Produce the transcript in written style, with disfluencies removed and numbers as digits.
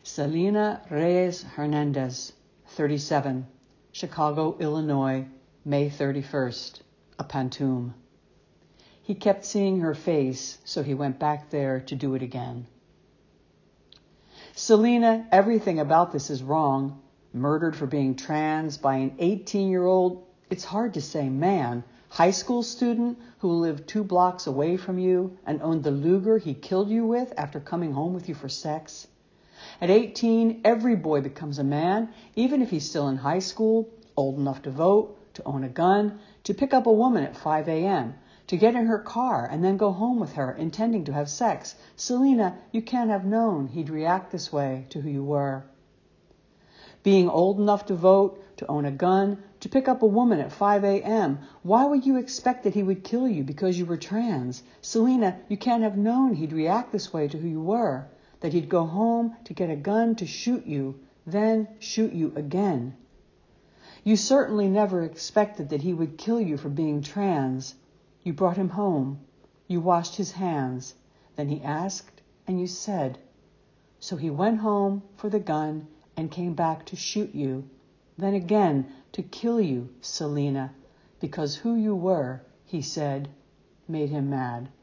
Selena Reyes Hernandez, 37, Chicago, Illinois, May 31st, a pantoum. He kept seeing her face, so he went back there to do it again. Selena, everything about this is wrong. Murdered for being trans by an 18-year-old, it's hard to say man, high school student who lived 2 blocks away from you and owned the Luger he killed you with after coming home with you for sex. At 18, every boy becomes a man, even if he's still in high school, old enough to vote, to own a gun, to pick up a woman at 5 a.m., to get in her car and then go home with her, intending to have sex. Selena, you can't have known he'd react this way to who you were. Being old enough to vote, to own a gun, to pick up a woman at 5 a.m., why would you expect that he would kill you because you were trans? Selena, you can't have known he'd react this way to who you were, that he'd go home to get a gun to shoot you, then shoot you again. You certainly never expected that he would kill you for being trans. You brought him home. You washed his hands. Then he asked, and you said. So he went home for the gun and came back to shoot you. Then again to kill you, Selena, because who you were, he said, made him mad.